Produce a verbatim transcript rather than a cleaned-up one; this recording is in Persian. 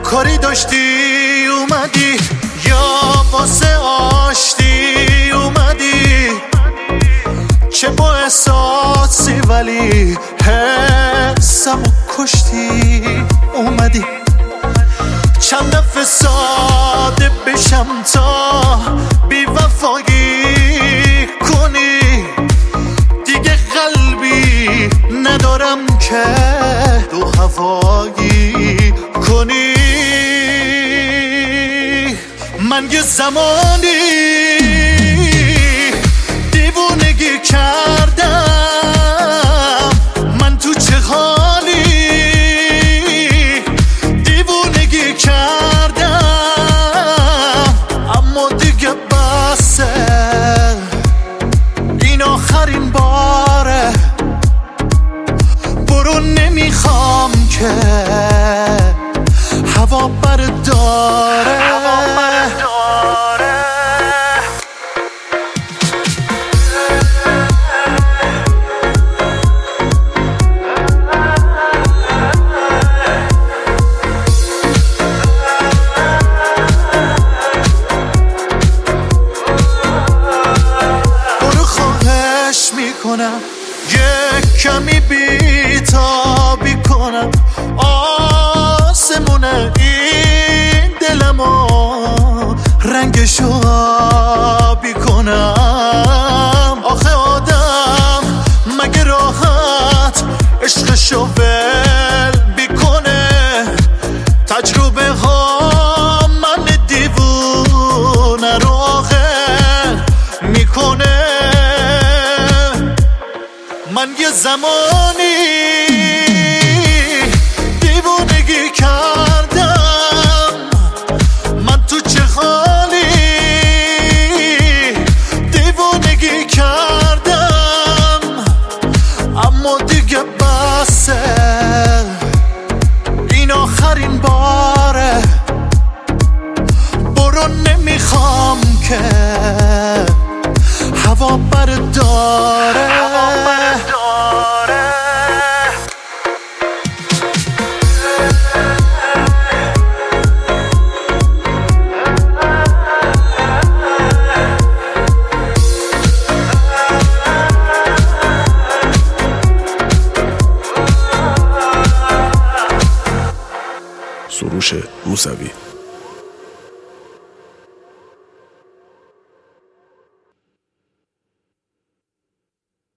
کاری داشتی اومدی یا واسه آشتی اومدی؟ چه با احساسی ولی حسمو کشتی اومدی. چند دفعه ساده بشم تا بی وفایی کنی، دیگه قلبی ندارم که دو هوایی کنی. من یه زمانی دیوونگی کردم، من تو چه حالی دیوونگی کردم، اما دیگه بسه این آخرین باره. برو نمیخوام که هوا برداره. میکنم یه کمی بیتابی کنم آسمون این دلمو رنگشو آبی کنم. آخه آدم مگه راحت عشقشو ول بیکنه؟ تجربه ها من دیوونه رو آخر میکنه. من یه زمانی دیوونگی کردم، من تو چه حالی دیوونگی کردم، اما دیگه بسه این آخرین باره. برو نمیخوام که هوا برداره. سروش موسوی.